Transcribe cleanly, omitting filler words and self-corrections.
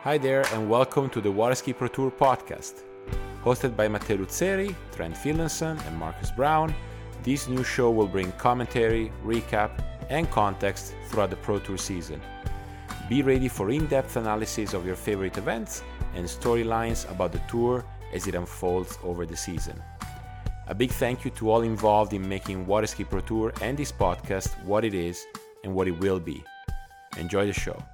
Hi there and welcome to the Waterski Pro Tour podcast. Hosted by Matteo Luzzeri, Trent Finlayson and Marcus Brown, this new show will bring commentary, recap and context throughout the Pro Tour season. Be ready for in-depth analysis of your favorite events and storylines about the tour as it unfolds over the season. A big thank you to all involved in making Waterski Pro Tour and this podcast what it is and what it will be. Enjoy the show.